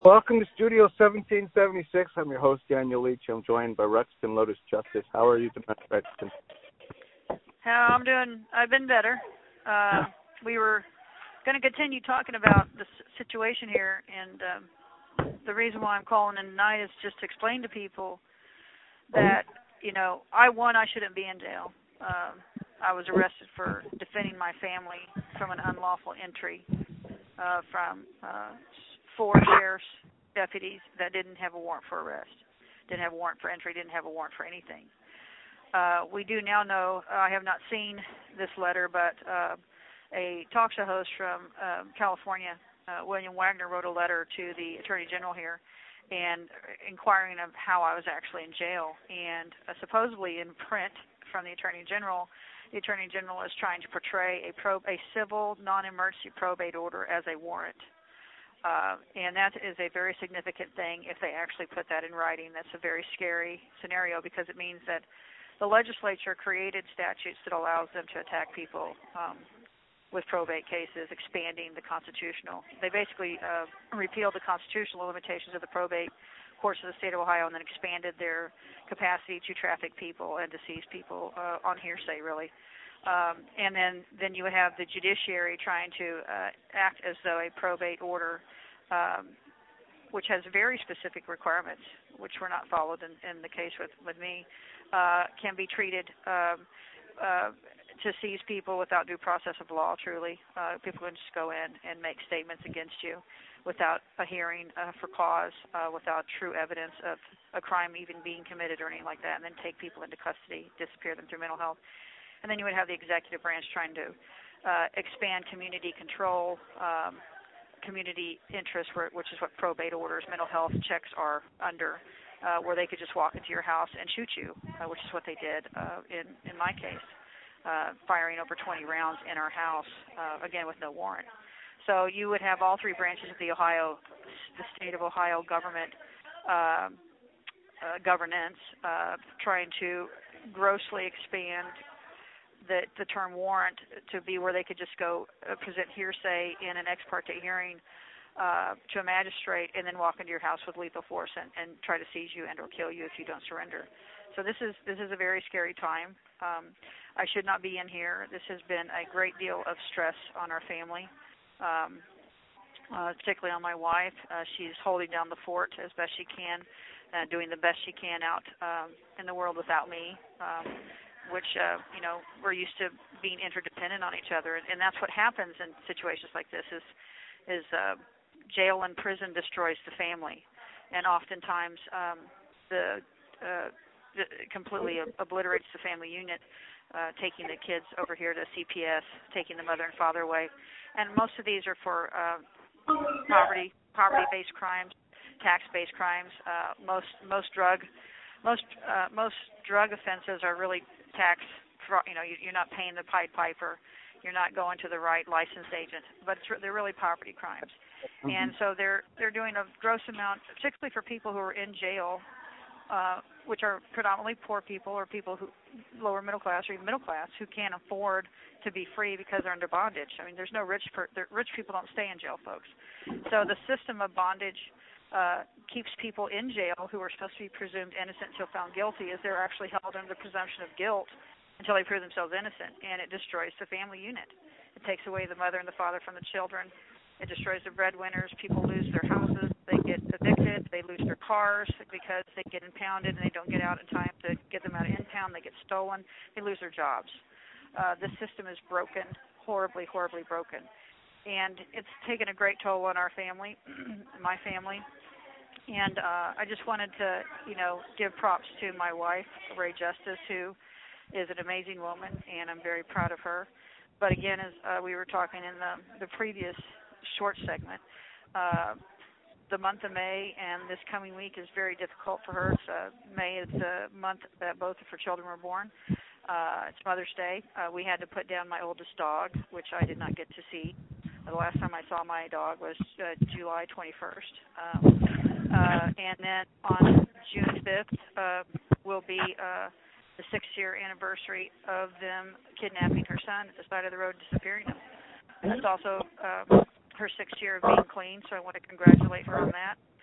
Welcome to Studio 1776. I'm your host, Daniel Leach. I'm joined by Rexton Lotus Justice. How are you tonight, Rexton? I've been better. We were going to continue talking about the situation here, and the reason why I'm calling in tonight is just to explain to people that, I shouldn't be in jail. I was arrested for defending my family from an unlawful entry from 4 sheriff's deputies that didn't have a warrant for arrest, didn't have a warrant for entry, didn't have a warrant for anything. We do now know, I have not seen this letter, but a talk show host from California, William Wagner, wrote a letter to the Attorney General here and inquiring of how I was actually in jail. And supposedly in print from the Attorney General is trying to portray a civil non-emergency probate order as a warrant. And that is a very significant thing if they actually put that in writing. That's a very scary scenario because it means that the legislature created statutes that allows them to attack people with probate cases, expanding the constitutional. They basically repealed the constitutional limitations of the probate courts of the state of Ohio and then expanded their capacity to traffic people and to seize people on hearsay, really. And then you would have the judiciary trying to act as though a probate order, which has very specific requirements, which were not followed in the case with me, can be treated to seize people without due process of law, truly. People can just go in and make statements against you without a hearing for cause, without true evidence of a crime even being committed or anything like that, and then take people into custody, disappear them through mental health. And then you would have the executive branch trying to expand community control, community interest, which is what probate orders, mental health checks are under, where they could just walk into your house and shoot you, which is what they did in my case, firing over 20 rounds in our house, again with no warrant. So you would have all 3 branches of the state of Ohio government governance trying to grossly expand the term warrant to be where they could just go present hearsay in an ex parte hearing to a magistrate and then walk into your house with lethal force and try to seize you and or kill you if you don't surrender. So this is a very scary time. I should not be in here. This has been a great deal of stress on our family, particularly on my wife. She's holding down the fort as best she can, doing the best she can out in the world without me. Which, we're used to being interdependent on each other. And that's what happens in situations like this is jail and prison destroys the family. And oftentimes completely obliterates the family unit, taking the kids over here to CPS, taking the mother and father away. And most of these are for poverty-based crimes, tax-based crimes. Most drug offenses are really tax fraud. You're not paying the Pied Piper, you're not going to the right licensed agent, but they're really poverty crimes. And so they're doing a gross amount, particularly for people who are in jail, which are predominantly poor people or people who lower middle class or even middle class who can't afford to be free because they're under bondage. I mean, there's no rich people don't stay in jail, folks. So the system of bondage keeps people in jail who are supposed to be presumed innocent until found guilty, as they're actually held under the presumption of guilt until they prove themselves innocent, and it destroys the family unit. It takes away the mother and the father from the children. It destroys the breadwinners. People lose their houses. They get evicted. They lose their cars because they get impounded and they don't get out in time to get them out of impound. They get stolen. They lose their jobs. This system is broken, horribly, horribly broken. And it's taken a great toll on our family, my family. And I just wanted to, give props to my wife, Ray Justice, who is an amazing woman, and I'm very proud of her. But again, as we were talking in the previous short segment, the month of May and this coming week is very difficult for her. May is the month that both of her children were born. It's Mother's Day. We had to put down my oldest dog, which I did not get to see. The last time I saw my dog was July 21st. And then on June 5th will be the 6-year anniversary of them kidnapping her son at the side of the road, disappearing him. It's also her 6th year of being clean, so I want to congratulate her on that.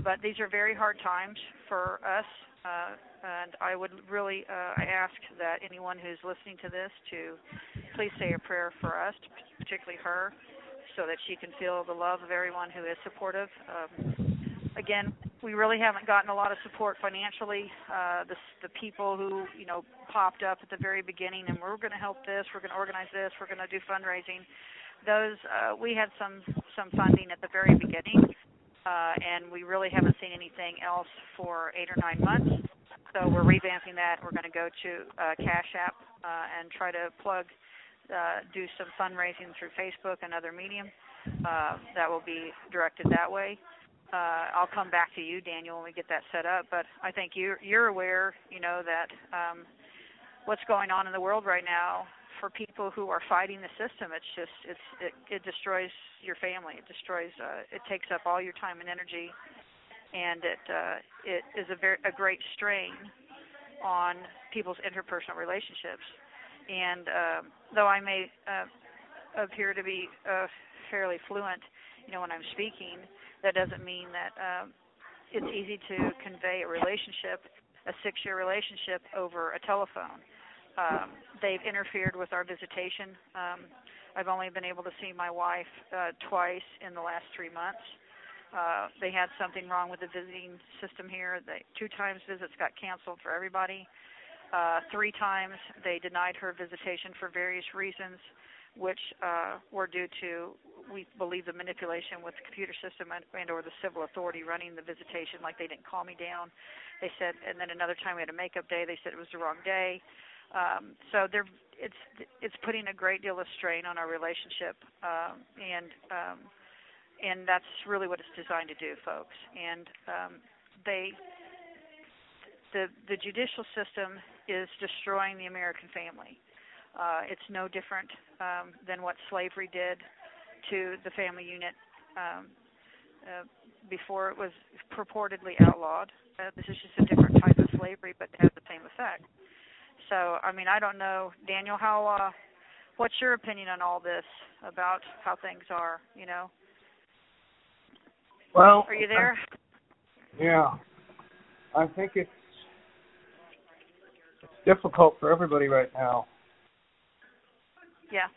But these are very hard times for us, and I would really ask that anyone who's listening to this to please say a prayer for us, particularly her, so that she can feel the love of everyone who is supportive. Again, we really haven't gotten a lot of support financially. The people who, popped up at the very beginning and we're going to help this, we're going to organize this, we're going to do fundraising. Those we had some funding at the very beginning, and we really haven't seen anything else for 8 or 9 months. So we're revamping that. We're going to go to Cash App and try to do some fundraising through Facebook and other medium. That will be directed that way. I'll come back to you, Daniel, when we get that set up. But I think you're aware, that what's going on in the world right now for people who are fighting the system. It's just it destroys your family. It destroys. It takes up all your time and energy, and it is a great strain on people's interpersonal relationships. And though I may appear to be fairly fluent, when I'm speaking, that doesn't mean that it's easy to convey a relationship, a 6-year relationship, over a telephone. They've interfered with our visitation. I've only been able to see my wife twice in the last 3 months. They had something wrong with the visiting system here. 2 times visits got canceled for everybody. 3 times they denied her visitation for various reasons, which were due to, we believe, the manipulation with the computer system and or the civil authority running the visitation, like they didn't call me down. They said, and then another time we had a makeup day, they said it was the wrong day. So it's putting a great deal of strain on our relationship, and that's really what it's designed to do, folks. And the judicial system is destroying the American family. It's no different than what slavery did to the family unit before it was purportedly outlawed. This is just a different type of slavery, but it has the same effect. So, I don't know, Daniel, what's your opinion on all this about how things are, Well, are you there? Yeah. I think it's difficult for everybody right now. Yeah.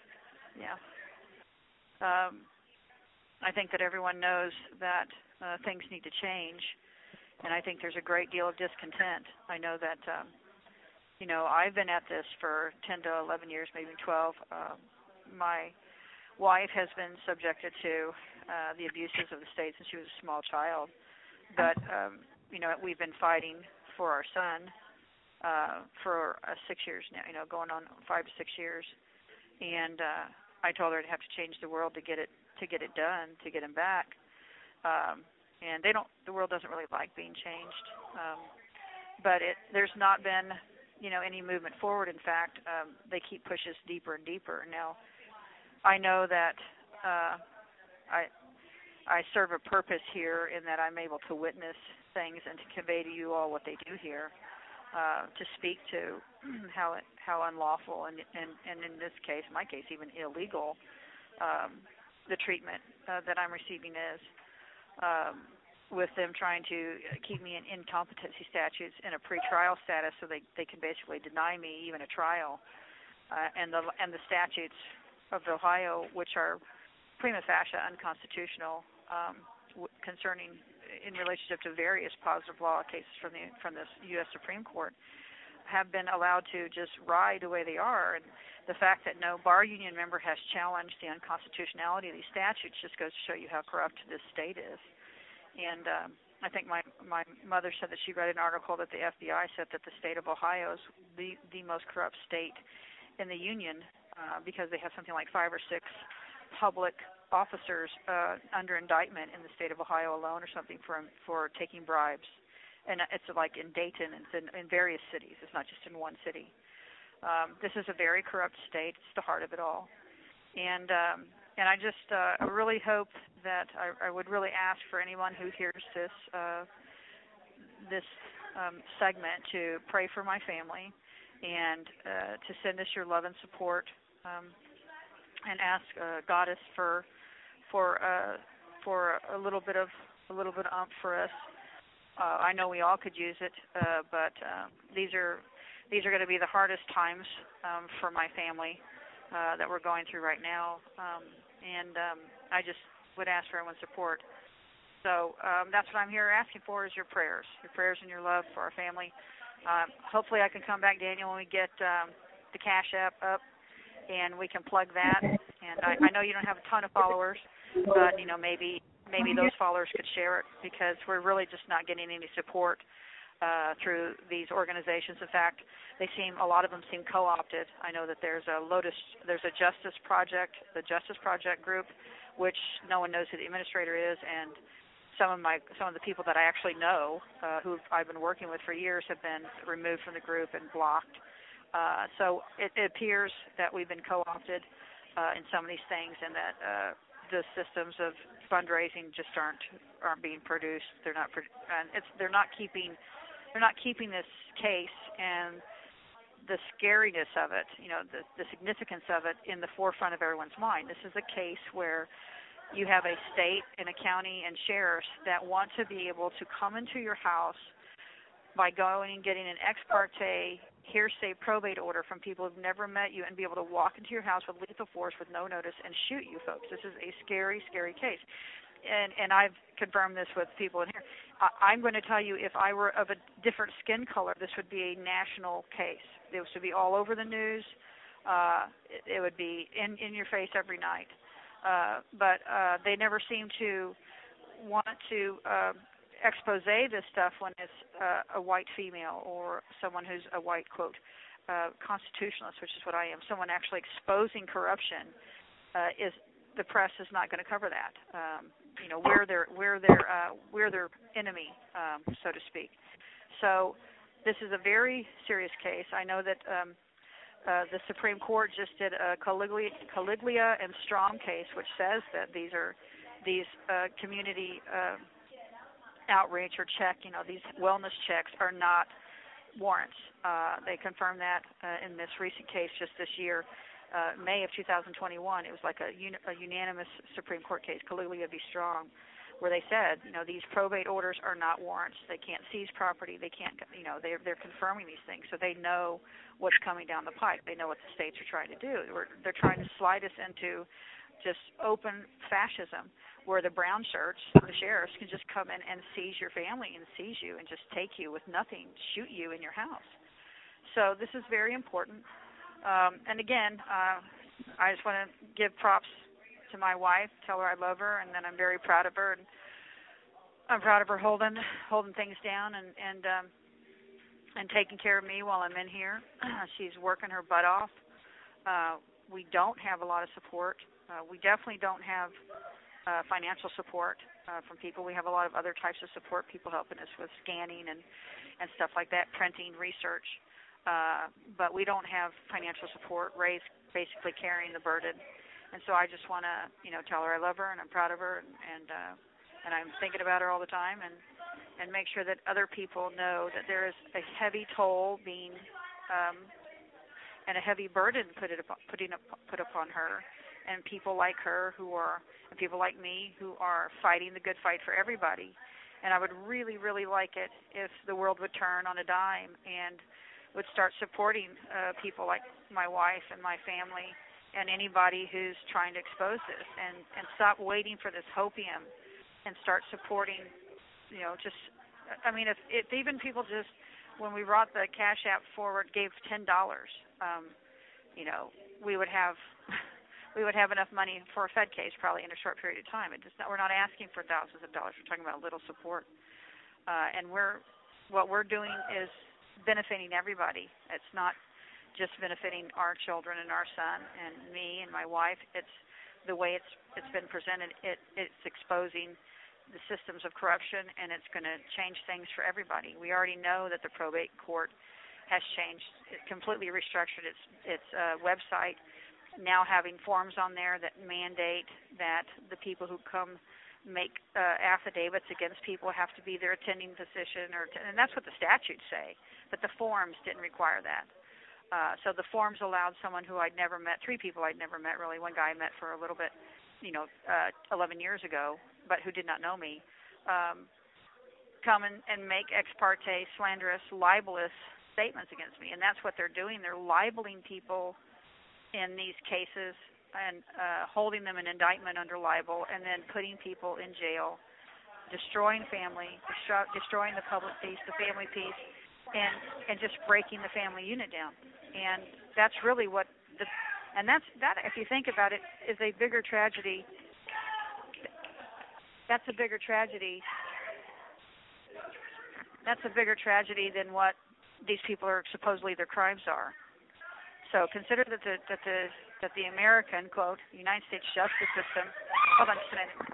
I think that everyone knows that things need to change, and I think there's a great deal of discontent. I know that, I've been at this for 10 to 11 years, maybe 12. My wife has been subjected to the abuses of the state since she was a small child, but, we've been fighting for our son for 6 years now, going on 5 to 6 years. And I told her I'd have to change the world to get it done, to get him back. And the world doesn't really like being changed. But there's not been, any movement forward. In fact, they keep pushing us deeper and deeper. Now, I know that I serve a purpose here in that I'm able to witness things and to convey to you all what they do here. To speak to how unlawful and in this case, my case, even illegal, the treatment that I'm receiving is, with them trying to keep me in incompetency statutes in a pretrial status, so they can basically deny me even a trial, and the statutes of Ohio, which are prima facie unconstitutional, concerning in relationship to various positive law cases from the U.S. Supreme Court, have been allowed to just ride the way they are. And the fact that no bar union member has challenged the unconstitutionality of these statutes just goes to show you how corrupt this state is. And I think my mother said that she read an article that the FBI said that the state of Ohio is the most corrupt state in the union because they have something like 5 or 6 public officers under indictment in the state of Ohio alone, or something for taking bribes. And it's like in Dayton, it's in various cities. It's not just in one city. This is a very corrupt state. It's the heart of it all. And I just I really hope that I would really ask for anyone who hears this segment to pray for my family and to send us your love and support, and ask Goddess for a little bit of a little bit of oomph for us. I know we all could use it, but these are going to be the hardest times for my family that we're going through right now, and I just would ask for everyone's support. So that's what I'm here asking for is your prayers and your love for our family. Hopefully I can come back, Daniel, when we get the Cash App up, and we can plug that. And I know you don't have a ton of followers, but maybe those followers could share it, because we're really just not getting any support through these organizations. In fact, a lot of them seem co-opted. I know that there's a Justice Project, the Justice Project group, which no one knows who the administrator is, and some of the people that I actually know, who I've been working with for years, have been removed from the group and blocked. So it appears that we've been co-opted in some of these things, and that the systems of fundraising just aren't being produced. They're not keeping this case and the scariness of it, the significance of it in the forefront of everyone's mind. This is a case where you have a state and a county and sheriffs that want to be able to come into your house by going and getting an ex parte hearsay probate order from people who've never met you, and be able to walk into your house with lethal force with no notice and shoot you folks. This is a scary, scary case. And I've confirmed this with people in here. I'm going to tell you, if I were of a different skin color, this would be a national case. This would be all over the news. It would be in your face every night. But they never seem to want to expose this stuff when it's a white female or someone who's a white, quote, constitutionalist, which is what I am, someone actually exposing corruption. The press is not going to cover that. We're their enemy, so to speak. So this is a very serious case. I know that the Supreme Court just did a Caligula and Strom case, which says that these community outreach or these wellness checks are not warrants. They confirmed that in this recent case just this year. May of 2021, it was like a unanimous Supreme Court case, Caligula v. Strong, where they said, these probate orders are not warrants. They can't seize property. They can't, they're confirming these things, so they know what's coming down the pike. They know what the states are trying to do. They're trying to slide us into just open fascism, where the brown shirts, the sheriffs, can just come in and seize your family and seize you and just take you with nothing, shoot you in your house. So this is very important. And again, I just want to give props to my wife, tell her I love her, and then I'm very proud of her, and I'm proud of her holding things down and taking care of me while I'm in here. She's working her butt off. We don't have a lot of support. We definitely don't have financial support from people. We have a lot of other types of support, people helping us with scanning and stuff like that, printing, research. But we don't have financial support. Ray's basically carrying the burden, and so I just want to, tell her I love her and I'm proud of her, and I'm thinking about her all the time, and make sure that other people know that there is a heavy toll being, and a heavy burden put upon her, and people like her and people like me who are fighting the good fight for everybody. And I would really, really like it if the world would turn on a dime and would start supporting people like my wife and my family and anybody who's trying to expose this, and stop waiting for this hopium and start supporting, if even people just, when we brought the Cash App forward, gave $10, we would have enough money for a Fed case probably in a short period of time. We're not asking for thousands of dollars. We're talking about little support. And what we're doing is benefiting everybody. It's not just benefiting our children and our son and me and my wife. It's the way it's been presented. It's exposing the systems of corruption, and it's going to change things for everybody. We already know that the probate court has changed. It completely restructured its website, now having forms on there that mandate that the people who come make affidavits against people have to be their attending physician, and that's what the statutes say, but the forms didn't require that. So the forms allowed someone who I'd never met, three people I'd never met really, one guy I met for a little bit, 11 years ago, but who did not know me, come and make ex parte, slanderous, libelous statements against me. And that's what they're doing. They're libeling people in these cases and holding them in indictment under libel and then putting people in jail, destroying family, destroying the public peace, the family peace, and just breaking the family unit down. And that's really what that, if you think about it, is a bigger tragedy. That's a bigger tragedy. That's a bigger tragedy than what these people are supposedly their crimes are. So consider that the American, quote, United States justice system. Hold on just a minute.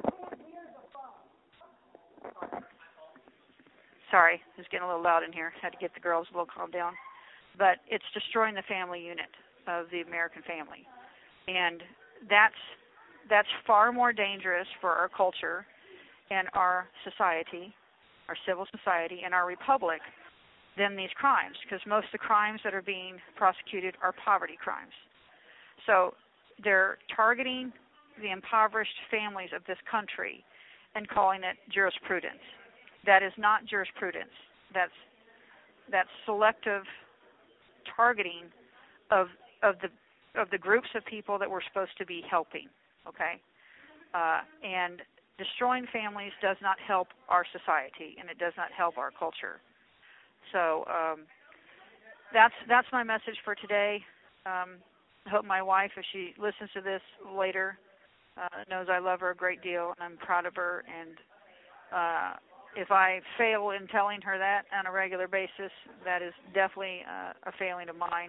Sorry, it was getting a little loud in here. Had to get the girls a little calmed down. But it's destroying the family unit of the American family, and that's far more dangerous for our culture and our society, our civil society, and our republic than these crimes, because most of the crimes that are being prosecuted are poverty crimes. So they're targeting the impoverished families of this country and calling it jurisprudence. That is not jurisprudence. That's selective targeting of the groups of people that we're supposed to be helping. Okay, and destroying families does not help our society, and it does not help our culture. So that's my message for today. I hope my wife, if she listens to this later, knows I love her a great deal and I'm proud of her. And if I fail in telling her that on a regular basis, that is definitely a failing of mine.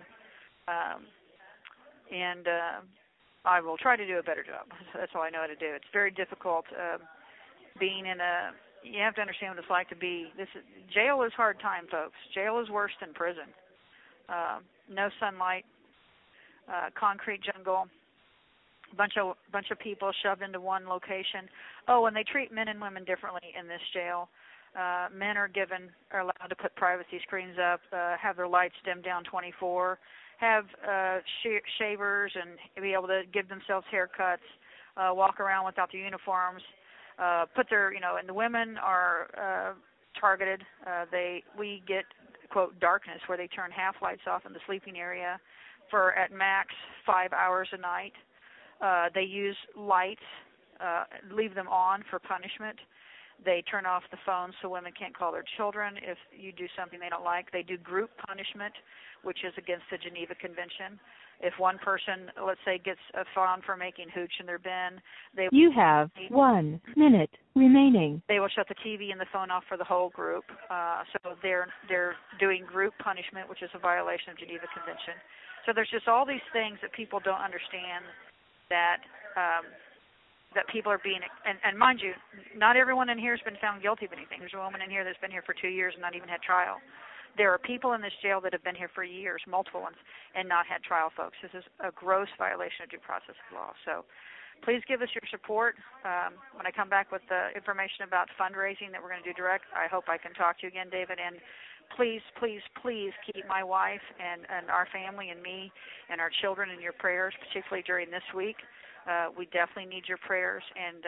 And I will try to do a better job. That's all I know how to do. It's very difficult being in a. You have to understand what it's like to be. Jail is hard time, folks. Jail is worse than prison. No sunlight, concrete jungle, bunch of people shoved into one location. Oh, and they treat men and women differently in this jail. Men are allowed to put privacy screens up, have their lights dimmed down 24, have shavers, and be able to give themselves haircuts, walk around without their uniforms. Put their, and the women are targeted. We get, quote, darkness, where they turn half lights off in the sleeping area for at max 5 hours a night. They use lights, leave them on for punishment. They turn off the phones so women can't call their children if you do something they don't like. They do group punishment, which is against the Geneva Convention. If one person, let's say, gets a fine for making hooch in their bin, You have 1 minute remaining. They will shut the TV and the phone off for the whole group. So they're doing group punishment, which is a violation of Geneva Convention. So there's just all these things that people don't understand that people are being, and mind you, not everyone in here has been found guilty of anything. There's a woman in here that's been here for 2 years and not even had trial. There are people in this jail that have been here for years, multiple ones, and not had trial, folks. This is a gross violation of due process of law. So please give us your support. When I come back with the information about fundraising that we're going to do direct, I hope I can talk to you again, David. And please, please, please keep my wife and our family and me and our children in your prayers, particularly during this week. We definitely need your prayers and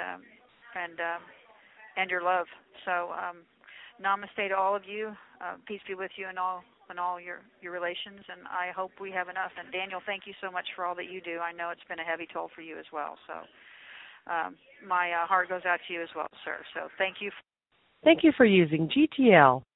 your love. So namaste to all of you. Peace be with you and all your relations. And I hope we have enough. And Daniel, thank you so much for all that you do. I know it's been a heavy toll for you as well. So my heart goes out to you as well, sir. So thank you. Thank you for using GTL.